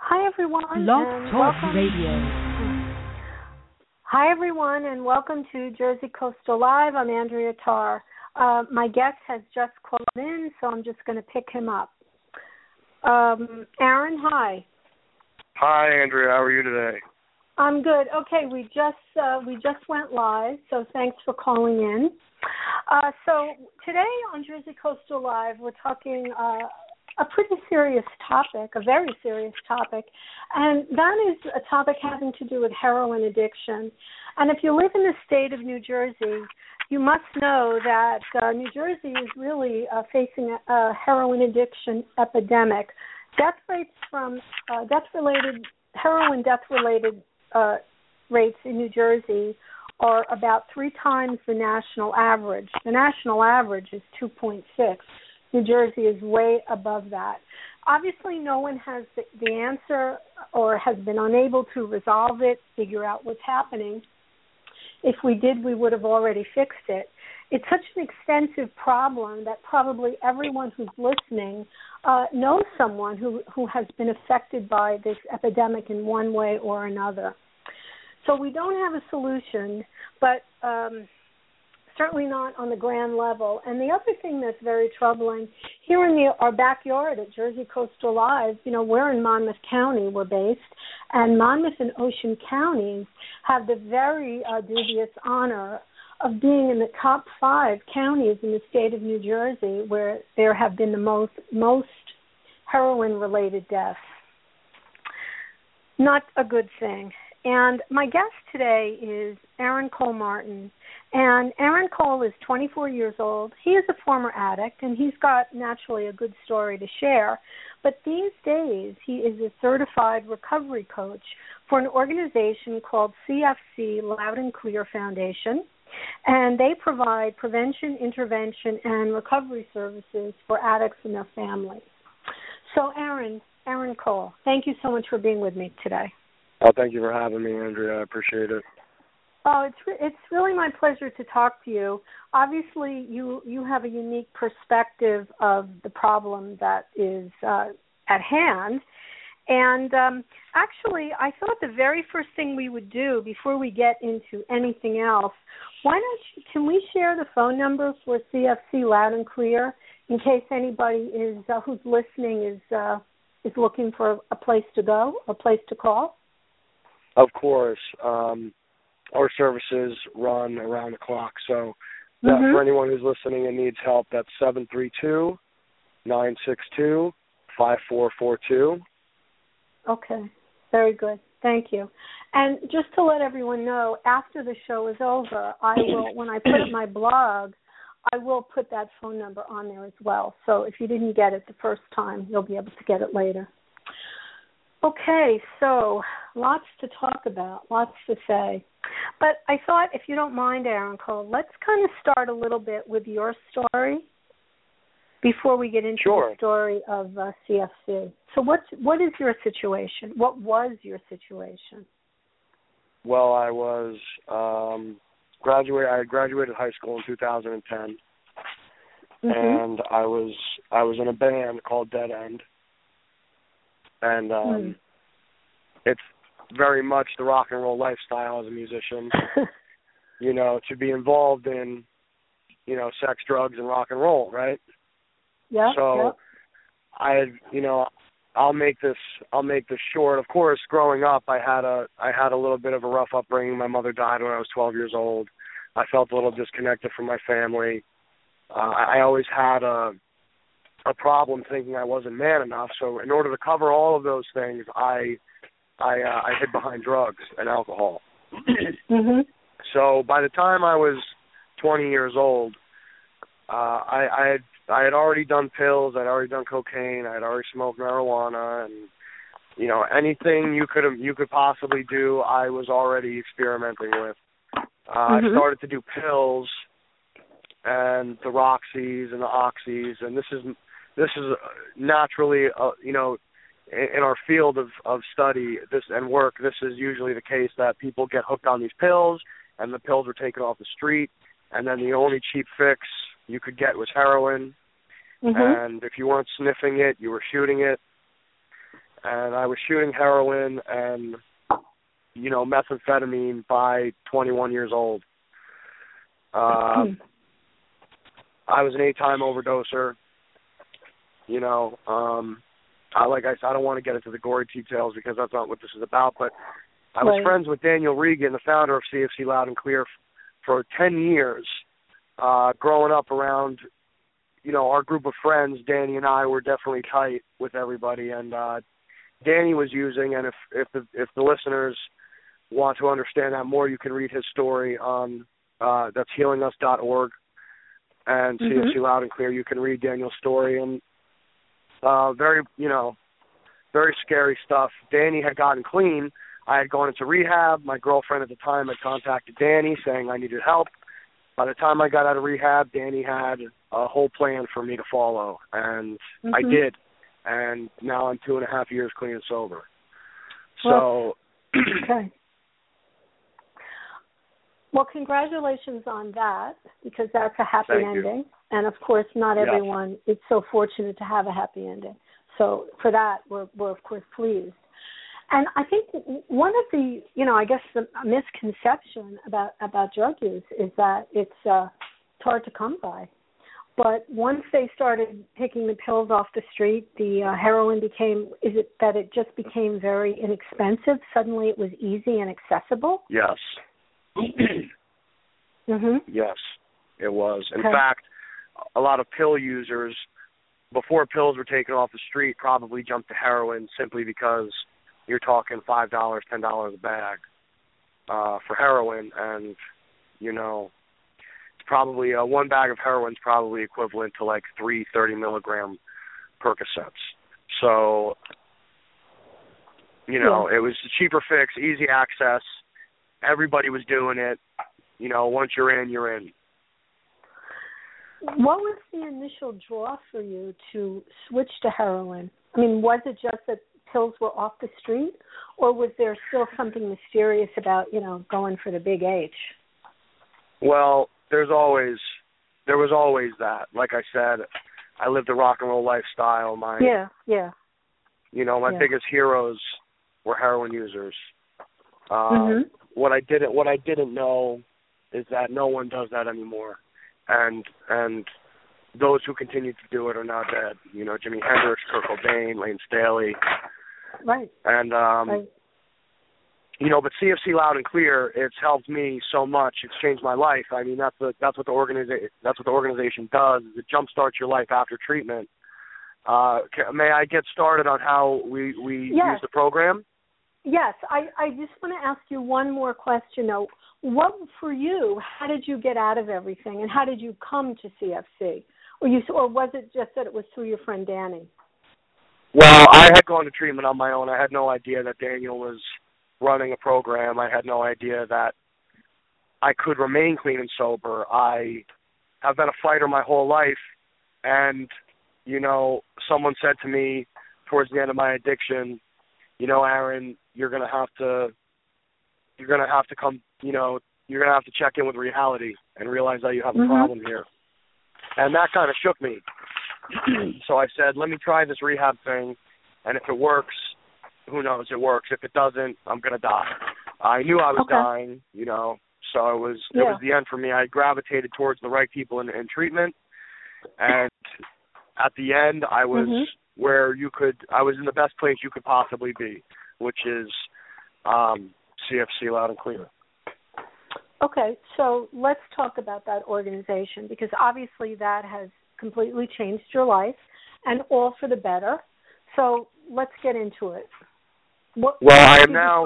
Hi everyone. Blog and Talk welcome. Radio. Hi everyone, and welcome to Jersey Coastal Live. I'm Andrea Tarr. My guest has just called in, so I'm just going to pick him up. Aaron, hi. Hi, Andrea. How are you today? I'm good. Okay, we just went live, so thanks for calling in. So today on Jersey Coastal Live, we're talking a pretty serious topic, a very serious topic, and that is a topic having to do with heroin addiction. And if you live in the state of New Jersey, you must know that New Jersey is really facing a heroin addiction epidemic. Heroin death-related rates in New Jersey are about 3 times the national average. The national average is 2.6. New Jersey is way above that. Obviously, no one has the answer or has been unable to resolve it, figure out what's happening. If we did, we would have already fixed it. It's such an extensive problem that probably everyone who's listening knows someone who has been affected by this epidemic in one way or another. So we don't have a solution, but certainly not on the grand level. And the other thing that's very troubling, here in our backyard at Jersey Coastal Live, we're in Monmouth County, we're based, and Monmouth and Ocean counties have the very dubious honor of being in the top 5 counties in the state of New Jersey where there have been the most heroin-related deaths. Not a good thing. And my guest today is Aaron Cole Martin. And Aaron Cole is 24 years old. He is a former addict, and he's got naturally a good story to share. But these days, he is a certified recovery coach for an organization called CFC Loud and Clear Foundation. And they provide prevention, intervention, and recovery services for addicts and their families. So Aaron Cole, thank you so much for being with me today. Oh, thank you for having me, Andrea. I appreciate it. Oh, it's really my pleasure to talk to you. Obviously, you have a unique perspective of the problem that is at hand. And actually, I thought the very first thing we would do before we get into anything else, can we share the phone number for CFC Loud and Clear in case anybody who's listening is looking for a place to go, a place to call? Of course. Our services run around the clock, so for anyone who's listening and needs help, that's 732-962-5442. Okay, very good. Thank you. And just to let everyone know, after the show is over, I will, when I put up my blog, I will put that phone number on there as well. So if you didn't get it the first time, you'll be able to get it later. Okay, so lots to talk about, lots to say. But I thought, if you don't mind, Aaron Cole, let's kind of start a little bit with your story before we get into the story of CFC. So what is your situation? What was your situation? Well, I was I graduated high school in 2010, and I was in a band called Dead End. And it's very much the rock and roll lifestyle as a musician, to be involved in, sex, drugs, and rock and roll, right? Yeah. So I'll make this short. Of course, growing up, I had a little bit of a rough upbringing. My mother died when I was 12 years old. I felt a little disconnected from my family. I always had a problem thinking I wasn't man enough. So in order to cover all of those things, I hid behind drugs and alcohol. So by the time I was 20 years old, I had already done pills, I'd already done cocaine, I'd already smoked marijuana, and anything you could possibly do, I was already experimenting with. I started to do pills and the Roxys and the Oxys, and this is naturally, in our field of study and work, this is usually the case that people get hooked on these pills, and the pills were taken off the street, and then the only cheap fix you could get was heroin, and if you weren't sniffing it, you were shooting it. and I was shooting heroin and, methamphetamine by 21 years old. I was an 8-time overdoser. Like I said, I don't want to get into the gory details because that's not what this is about, but I was friends with Daniel Regan, the founder of CFC Loud and Clear, for 10 years. Growing up around, our group of friends, Danny and I were definitely tight with everybody, and Danny was using, and if the listeners want to understand that more, you can read his story on that's healingus.org and CFC Loud and Clear. You can read Daniel's story, and very scary stuff. Danny had gotten clean. I had gone into rehab. My girlfriend at the time had contacted Danny saying I needed help. By the time I got out of rehab, Danny had a whole plan for me to follow, and I did. And now I'm 2.5 years clean and sober. So, okay. Well, congratulations on that, because that's a happy ending. And, of course, not everyone is so fortunate to have a happy ending. So for that, we're of course, pleased. And I think one of the, I guess the misconception about drug use is that it's hard to come by. But once they started picking the pills off the street, the heroin it just became very inexpensive? Suddenly it was easy and accessible? Yes. Yes, it was. In fact, a lot of pill users, before pills were taken off the street, probably jumped to heroin simply because you're talking $5, $10 a bag for heroin, and, it's probably one bag of heroin is probably equivalent to like 3 30-milligram Percocets. So, it was a cheaper fix, easy access. Everybody was doing it. Once you're in, you're in. What was the initial draw for you to switch to heroin? I mean, was it just that pills were off the street, or was there still something mysterious about, going for the big H? Well, there was always that. Like I said, I lived a rock and roll lifestyle. My biggest heroes were heroin users. What I didn't know is that no one does that anymore, and those who continue to do it are now dead. Jimi Hendrix, Kurt Cobain, Lane Staley. Right. And but CFC Loud and Clear, it's helped me so much. It's changed my life. I mean, that's what the organization does. Is it jumpstarts your life after treatment. May I get started on how we use the program? Yes, I just want to ask you one more question, though. What, for you, how did you get out of everything, and how did you come to CFC? Or was it just that it was through your friend Danny? Well, I had gone to treatment on my own. I had no idea that Daniel was running a program. I had no idea that I could remain clean and sober. I have been a fighter my whole life, and, someone said to me towards the end of my addiction, Aaron, you're gonna have to come, you're gonna have to check in with reality and realize that you have a problem here. And that kind of shook me. So I said, let me try this rehab thing, and if it works, who knows, it works. If it doesn't, I'm gonna die. I knew I was dying, so it was the end for me. I gravitated towards the right people in treatment, and at the end, I was I was in the best place you could possibly be, which is CFC Loud and Clear. Okay, so let's talk about that organization, because obviously that has completely changed your life, and all for the better. So let's get into it. I am now,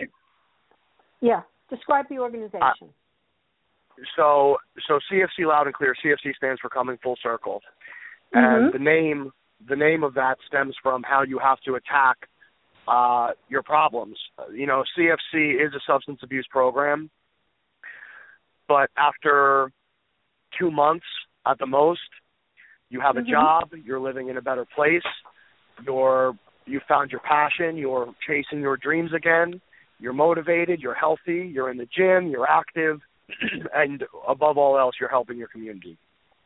describe the organization. So CFC Loud and Clear, CFC stands for Coming Full Circle. And the name of that stems from how you have to attack your problems. CFC is a substance abuse program, but after 2 months at the most, you have a job, you're living in a better place, you found your passion, you're chasing your dreams again, you're motivated, you're healthy, you're in the gym, you're active, and above all else, you're helping your community.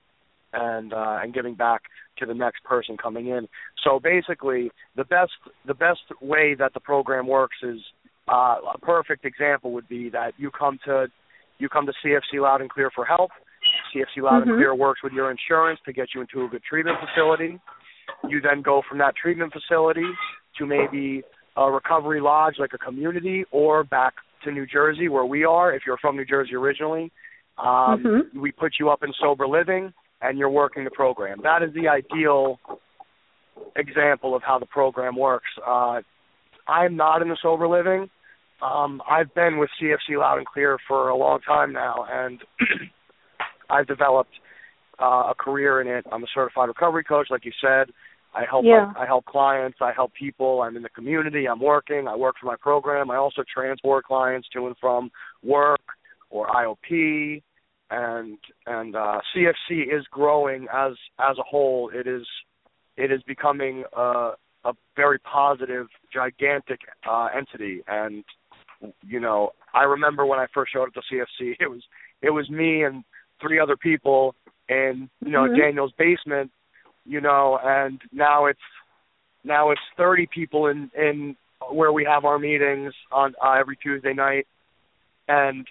and giving back to the next person coming in. So basically, the best way that the program works is a perfect example would be that you come to CFC Loud and Clear for help. CFC Loud and Clear works with your insurance to get you into a good treatment facility. You then go from that treatment facility to maybe a recovery lodge like a community, or back to New Jersey where we are if you're from New Jersey originally. We put you up in sober living and you're working the program. That is the ideal example of how the program works. I'm not in the sober living. I've been with CFC Loud and Clear for a long time now, and I've developed a career in it. I'm a certified recovery coach, like you said. I help clients. I help people. I'm in the community. I'm working. I work for my program. I also transport clients to and from work or IOP, and CFC is growing as a whole. It is becoming a very positive, gigantic entity. And I remember when I first showed up to CFC, it was me and 3 other people in Daniel's basement, and now it's 30 people in where we have our meetings on every Tuesday night, and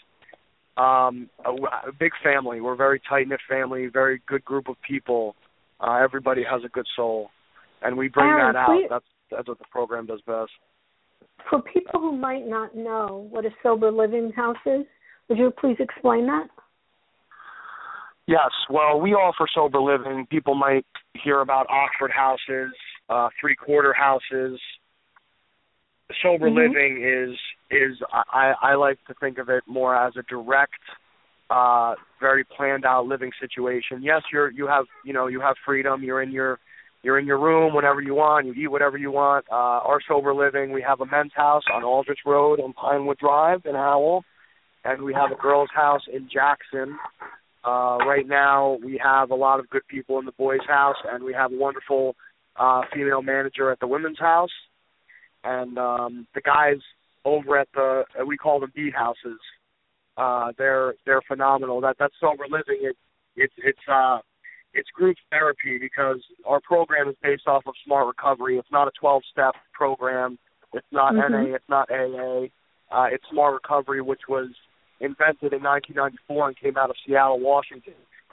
a big family. We're a very tight-knit family, very good group of people. Everybody has a good soul, and we bring that out. That's what the program does best. For people who might not know what a sober living house is, would you please explain that? Yes. Well, we offer sober living. People might hear about Oxford houses, 3-quarter houses. Sober living is I like to think of it more as a direct, very planned out living situation. Yes, you have freedom. You're in your room whenever you want. You eat whatever you want. Our sober living, we have a men's house on Aldrich Road on Pinewood Drive in Howell, and we have a girls' house in Jackson. Right now, we have a lot of good people in the boys' house, and we have a wonderful female manager at the women's house. And the guys over at we call them beat houses. They're phenomenal. That's sober living. It's group therapy because our program is based off of Smart Recovery. It's not a 12-step program. It's not NA. It's not AA. It's Smart Recovery, which was invented in 1994 and came out of Seattle, Washington.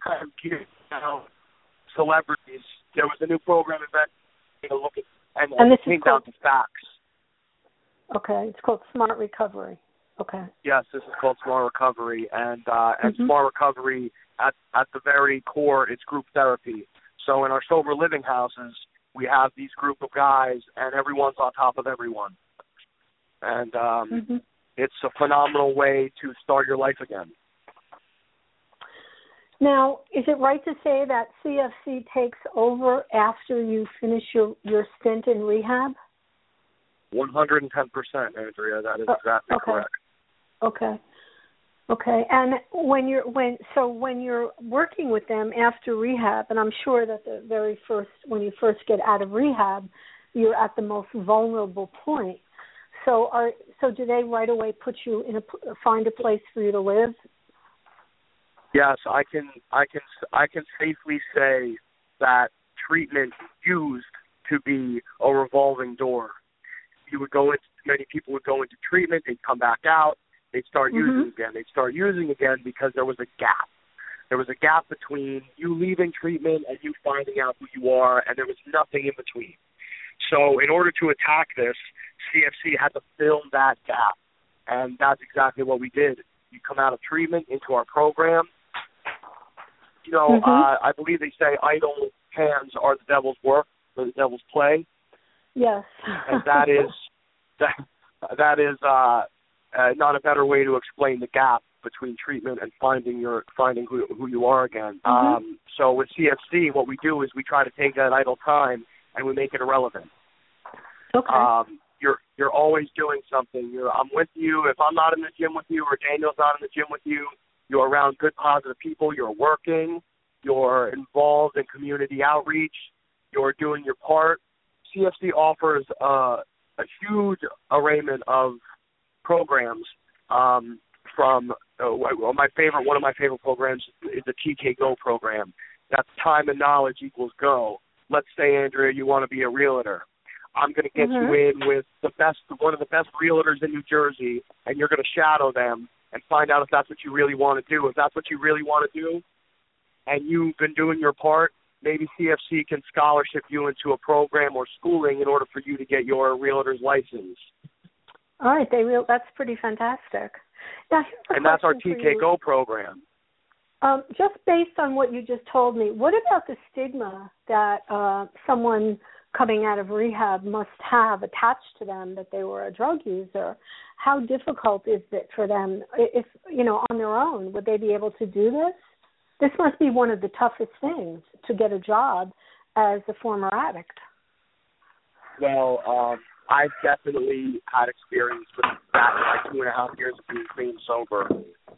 Celebrities. There was a new program invented to look at, and it came down to facts. Okay, it's called Smart Recovery. Okay. Yes, this is called Smart Recovery, and Smart Recovery at the very core, it's group therapy. So in our sober living houses, we have these group of guys, and everyone's on top of everyone, and it's a phenomenal way to start your life again. Now, is it right to say that CFC takes over after you finish your stint in rehab? 110%, Andrea. That is exactly correct. Okay. And when you're working with them after rehab, and I'm sure that when you first get out of rehab, you're at the most vulnerable point. So do they right away put you find a place for you to live? Yes, I can safely say that treatment used to be a revolving door. Many people would go into treatment, they'd come back out, they'd start using again. They'd start using again because there was a gap. There was a gap between you leaving treatment and you finding out who you are, and there was nothing in between. So in order to attack this, CFC had to fill that gap, and that's exactly what we did. You come out of treatment into our program. I believe they say idle hands are the devil's work, or the devil's play. Yes. And that is not a better way to explain the gap between treatment and finding who you are again. So with CFC, what we do is we try to take that idle time and we make it irrelevant. Okay. You're always doing something. I'm with you. If I'm not in the gym with you or Daniel's not in the gym with you, you're around good, positive people. You're working. You're involved in community outreach. You're doing your part. CFC offers a huge arrayment of programs. From one of my favorite programs is the TK Go program. That's time and knowledge equals go. Let's say, Andrea, you want to be a realtor. I'm going to get you in with one of the best realtors in New Jersey, and you're going to shadow them and find out if that's what you really want to do. If that's what you really want to do, and you've been doing your part, maybe CFC can scholarship you into a program or schooling in order for you to get your realtor's license. All right, that's pretty fantastic. Now, and that's our TK Go program. Just based on what you just told me, what about the stigma that someone coming out of rehab must have attached to them that they were a drug user? How difficult is it for them, if, on their own? Would they be able to do this? This must be one of the toughest things, to get a job as a former addict. Well, I've definitely had experience with that in my 2.5 years of being clean and sober.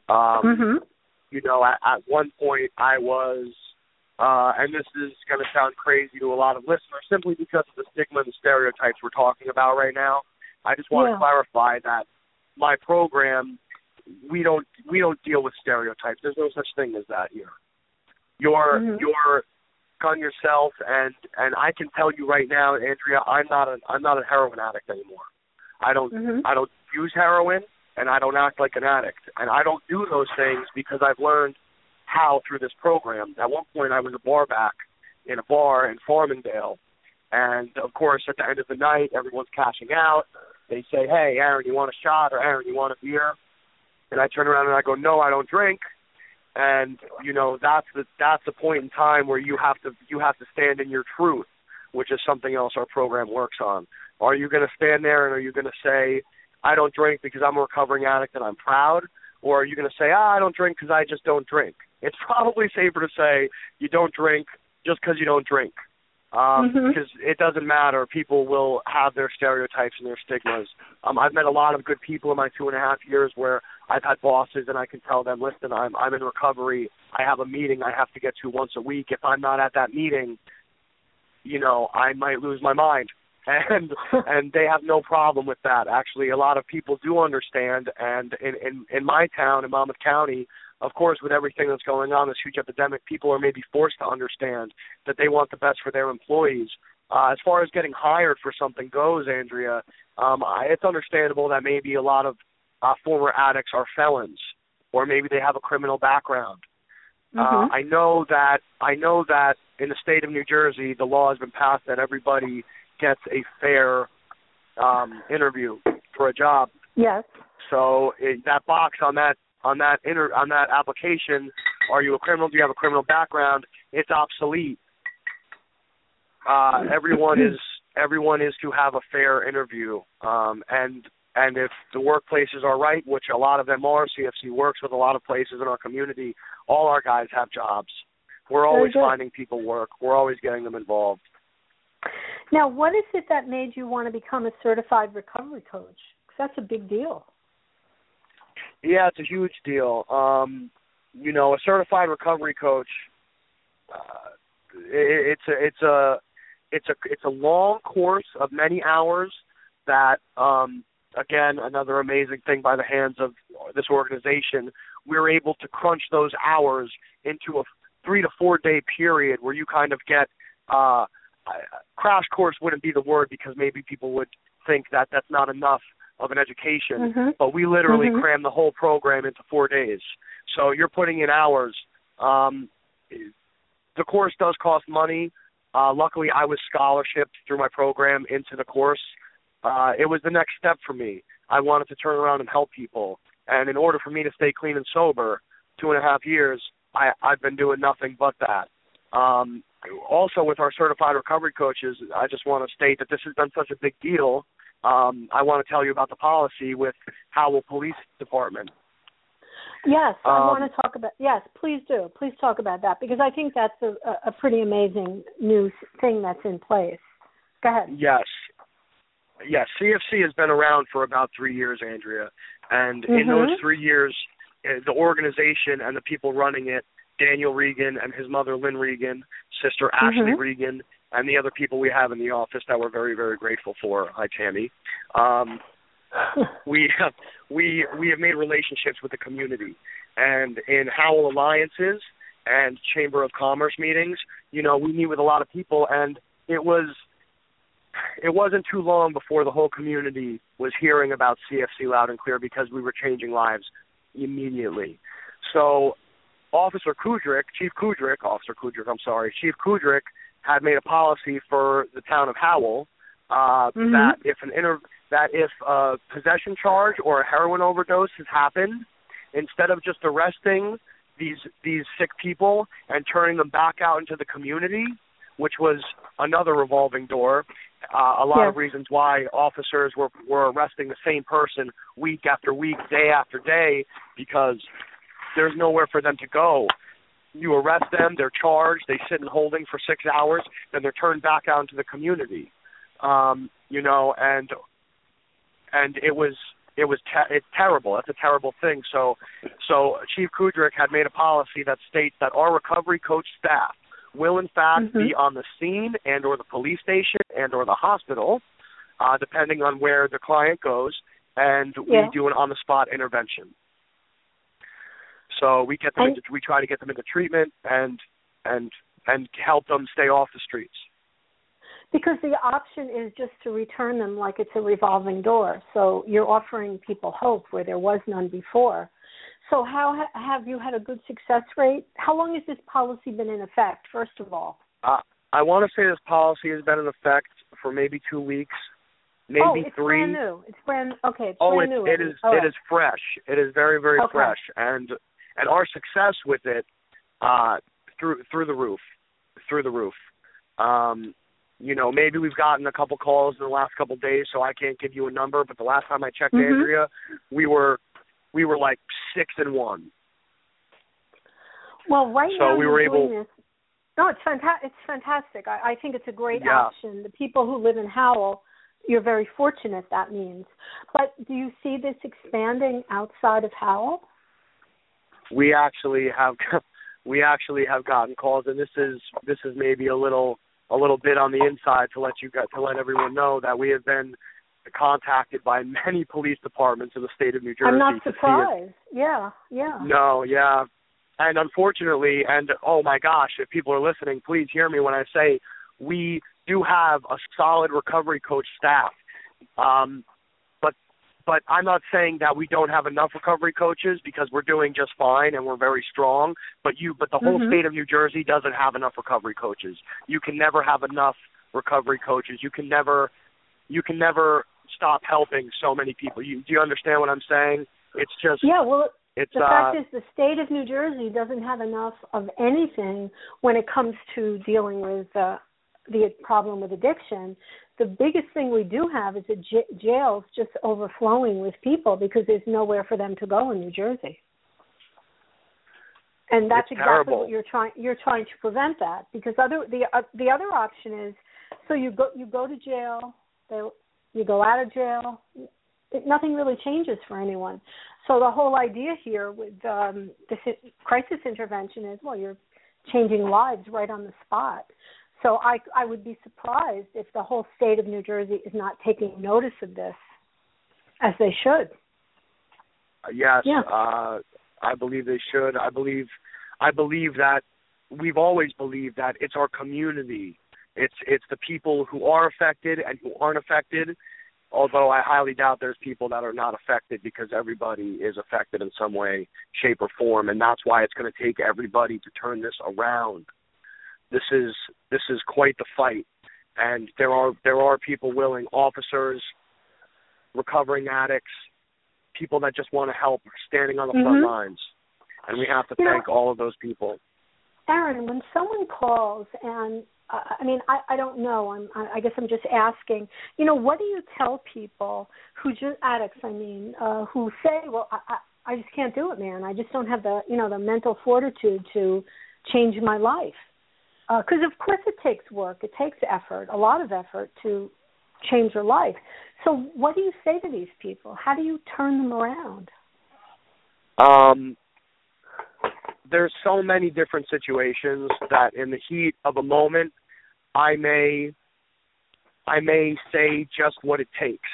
At one point I was, and this is going to sound crazy to a lot of listeners, simply because of the stigma and the stereotypes we're talking about right now. I just want to clarify that my program, we don't deal with stereotypes. There's no such thing as that here. You're gun yourself, and I can tell you right now, Andrea, I'm not a heroin addict anymore. I don't use heroin, and I don't act like an addict, and I don't do those things because I've learned how through this program. At one point, I was a bar back in a bar in Farmingdale, and of course, at the end of the night, everyone's cashing out. They say, "Hey, Aaron, you want a shot?" or "Aaron, you want a beer?" And I turn around and I go, "No, I don't drink." And that's the point in time where you have to stand in your truth, which is something else our program works on. Are you going to stand there and are you going to say, "I don't drink because I'm a recovering addict and I'm proud," or are you going to say, "I don't drink because I just don't drink"? It's probably safer to say you don't drink just because you don't drink, because it doesn't matter. People will have their stereotypes and their stigmas. I've met a lot of good people in my 2.5 years where I've had bosses and I can tell them, "Listen, I'm in recovery. I have a meeting I have to get to once a week. If I'm not at that meeting, I might lose my mind." And they have no problem with that. Actually, a lot of people do understand. And in my town, in Monmouth County, of course, with everything that's going on, this huge epidemic, people are maybe forced to understand that they want the best for their employees. As far as getting hired for something goes, Andrea, it's understandable that maybe a lot of former addicts are felons, or maybe they have a criminal background. I know that in the state of New Jersey, the law has been passed that everybody gets a fair interview for a job. Yes. So that box on that application, are you a criminal? Do you have a criminal background? It's obsolete. Everyone is to have a fair interview, and if the workplaces are right, which a lot of them are, CFC works with a lot of places in our community. All our guys have jobs. We're always finding people work. We're always getting them involved. Now, what is it that made you want to become a certified recovery coach? Because that's a big deal. Yeah, it's a huge deal. A certified recovery coach. It's a long course of many hours that, again, another amazing thing by the hands of this organization, we're able to crunch those hours into a 3 to 4 day period where you kind of get crash course wouldn't be the word because maybe people would think that that's not enough of an education, but we literally cram the whole program into 4 days. So you're putting in hours. The course does cost money. Luckily, I was scholarshiped through my program into the course. It was the next step for me. I wanted to turn around and help people. And in order for me to stay clean and sober, 2.5 years, I've been doing nothing but that. Also, with our certified recovery coaches, I just want to state that this has been such a big deal. I want to tell you about the policy with Howell Police Department. Yes, I want to talk about. Yes, please do. Please talk about that because I think that's a pretty amazing new thing that's in place. Go ahead. Yes, CFC has been around for about 3 years, Andrea, and in those 3 years, the organization and the people running it, Daniel Regan and his mother Lynn Regan, sister Ashley Regan, and the other people we have in the office that we're very, very grateful for. Hi, Tammy. We have made relationships with the community, and in Howell Alliances and Chamber of Commerce meetings, we meet with a lot of people, and it wasn't too long before the whole community was hearing about CFC loud and clear because we were changing lives immediately. So Chief Kudrick had made a policy for the town of Howell that if a possession charge or a heroin overdose has happened, instead of just arresting these sick people and turning them back out into the community, which was another revolving door, a lot of reasons why officers were arresting the same person week after week, day after day, because there's nowhere for them to go. You arrest them, they're charged, they sit in holding for 6 hours, then they're turned back out into the community. And it's terrible. That's a terrible thing. So Chief Kudrick had made a policy that states that our recovery coach staff will in fact be on the scene and or the police station and or the hospital, depending on where the client goes, and we do an on-the-spot intervention. So we try to get them into treatment and help them stay off the streets. Because the option is just to return them like it's a revolving door. So you're offering people hope where there was none before. So how have you had a good success rate? How long has this policy been in effect, first of all? I want to say this policy has been in effect for maybe 2 weeks, maybe it's 3. Brand new. It's brand new. It is fresh. It is very, very fresh, and our success with it through the roof. Maybe we've gotten a couple calls in the last couple of days, so I can't give you a number. But the last time I checked, Andrea, we were like 6-1. Well, now we were able. This. No, it's fantastic. I think it's a great option. The people who live in Howell, you're very fortunate. That means. But do you see this expanding outside of Howell? We actually have gotten calls, and this is maybe a little bit on the inside to let everyone know that we have been contacted by many police departments in the state of New Jersey. I'm not surprised. Yeah. No, yeah. And unfortunately, and oh my gosh, if people are listening, please hear me when I say we do have a solid recovery coach staff. But I'm not saying that we don't have enough recovery coaches, because we're doing just fine and we're very strong. But the whole state of New Jersey doesn't have enough recovery coaches. You can never have enough recovery coaches. You can never stop helping so many people. Do you understand what I'm saying? It's just the fact is the state of New Jersey doesn't have enough of anything when it comes to dealing with the problem with addiction. The biggest thing we do have is the jails just overflowing with people because there's nowhere for them to go in New Jersey. And that's exactly what you're trying to prevent that, because the other option is, so you go to jail, you go out of jail, nothing really changes for anyone. So the whole idea here with this crisis intervention is, well, you're changing lives right on the spot. So I would be surprised if the whole state of New Jersey is not taking notice of this, as they should. Yes, I believe they should. I believe that we've always believed that it's our community. It's the people who are affected and who aren't affected, although I highly doubt there's people that are not affected, because everybody is affected in some way, shape, or form, and that's why it's going to take everybody to turn this around. This is quite the fight, and there are people willing, officers, recovering addicts, people that just want to help, standing on the front lines, and we have to thank all of those people. Aaron, when someone calls, and I don't know, I guess I'm just asking, what do you tell people addicts, who say, well, I just can't do it, man. I just don't have the mental fortitude to change my life. Because, of course, it takes work. It takes effort, a lot of effort to change your life. So what do you say to these people? How do you turn them around? There's so many different situations that in the heat of a moment, I may say just what it takes.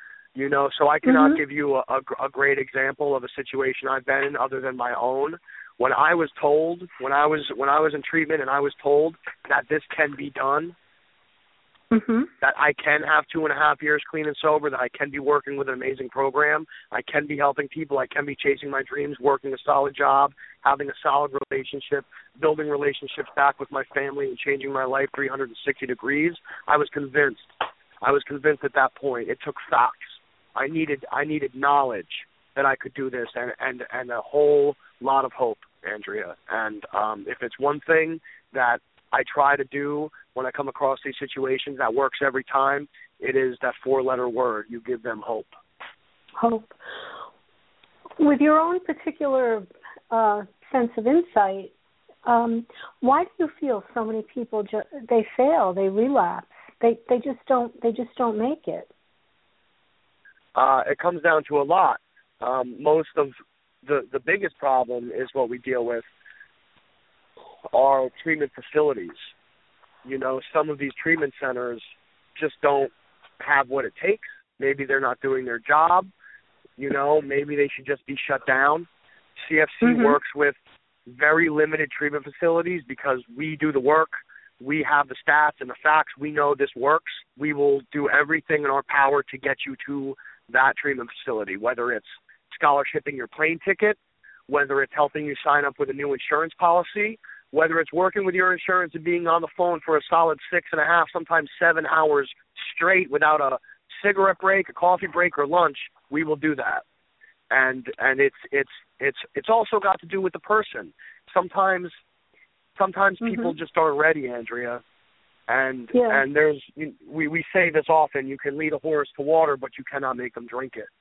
So I cannot give you a great example of a situation I've been in other than my own, When I was in treatment and I was told that this can be done, that I can have 2.5 years clean and sober, that I can be working with an amazing program, I can be helping people, I can be chasing my dreams, working a solid job, having a solid relationship, building relationships back with my family and changing my life 360 degrees, I was convinced. I was convinced at that point. It took facts. I needed knowledge that I could do this and a whole lot of hope, Andrea. And if it's one thing that I try to do when I come across these situations that works every time, it is that 4-letter word. You give them hope. Hope. With your own particular sense of insight, why do you feel so many people they fail, they relapse, they just don't make it? It comes down to a lot. Most of the biggest problem is what we deal with are treatment facilities. You know, some of these treatment centers just don't have what it takes. Maybe they're not doing their job. You know, maybe they should just be shut down. CFC works with very limited treatment facilities because we do the work. We have the stats and the facts. We know this works. We will do everything in our power to get you to that treatment facility, whether it's scholarshiping your plane ticket, whether it's helping you sign up with a new insurance policy, whether it's working with your insurance and being on the phone for a solid 6.5, sometimes 7 hours straight without a cigarette break, a coffee break, or lunch. We will do that. And it's also got to do with the person. Sometimes people just aren't ready, Andrea. And there's we say this often, you can lead a horse to water, but you cannot make them drink it.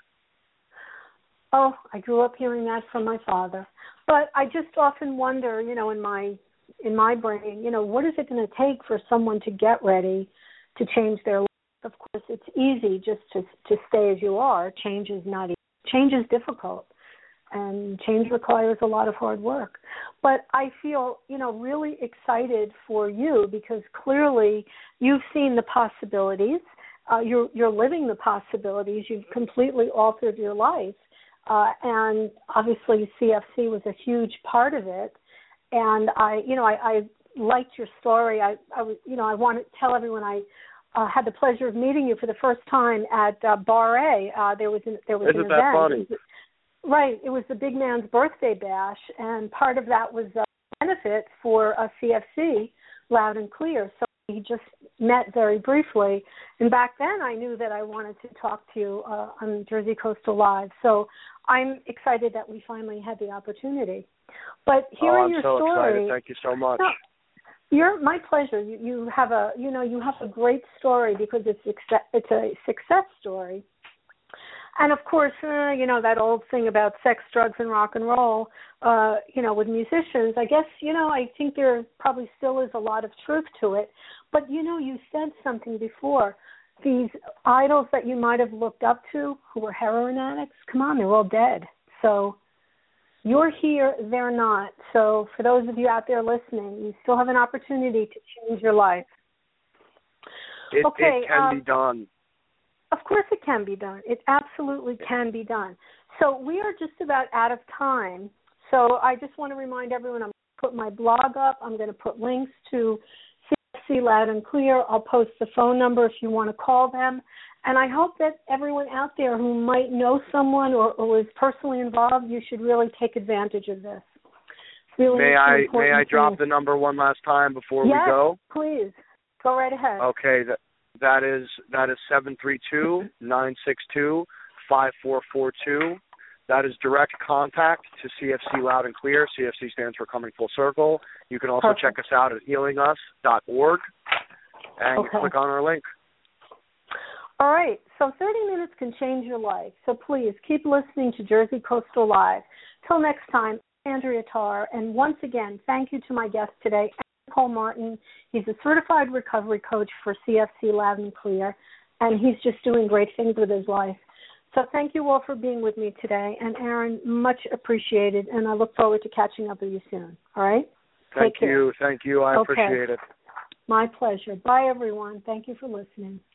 Oh, I grew up hearing that from my father. But I just often wonder, you know, in my brain, you know, what is it going to take for someone to get ready to change their life? Of course, it's easy just to stay as you are. Change is not easy. Change is difficult, and change requires a lot of hard work. But I feel, you know, really excited for you because clearly you've seen the possibilities. You're living the possibilities. You've completely altered your life. And obviously CFC was a huge part of it. And I liked your story. I want to tell everyone I had the pleasure of meeting you for the first time at Bar A. There was an event. Isn't that funny? Right. It was the big man's birthday bash, and part of that was a benefit for CFC, Loud and Clear. So we just met very briefly. And back then I knew that I wanted to talk to you on Jersey Coastal Live. So I'm excited that we finally had the opportunity. But hearing your story, excited. Thank you so much. My pleasure. You have a great story because it's a success story. And of course, that old thing about sex, drugs, and rock and roll, with musicians, I guess, I think there probably still is a lot of truth to it. But, you said something before. These idols that you might have looked up to who were heroin addicts, come on, they're all dead. So you're here, they're not. So for those of you out there listening, you still have an opportunity to change your life. It can be done. Of course it can be done. It absolutely can be done. So we are just about out of time. So I just want to remind everyone I'm going to put my blog up. I'm going to put links to CFC Loud and Clear. I'll post the phone number if you want to call them. And I hope that everyone out there who might know someone or is personally involved, you should really take advantage of this. Really may I drop the number one last time before we go? Yes, please. Go right ahead. Okay, that is 732-962-5442. That is direct contact to CFC Loud and Clear. CFC stands for Coming Full Circle. You can also check us out at healingus.org and click on our link. All right, so 30 minutes can change your life. So please keep listening to Jersey Coastal Live. Till next time, Andrea Tarr. And once again, thank you to my guest today, Paul Martin. He's a certified recovery coach for CFC Loud and Clear, and he's just doing great things with his life. So thank you all for being with me today. And, Aaron, much appreciated, and I look forward to catching up with you soon. All right? Thank you. I appreciate it. My pleasure. Bye, everyone. Thank you for listening.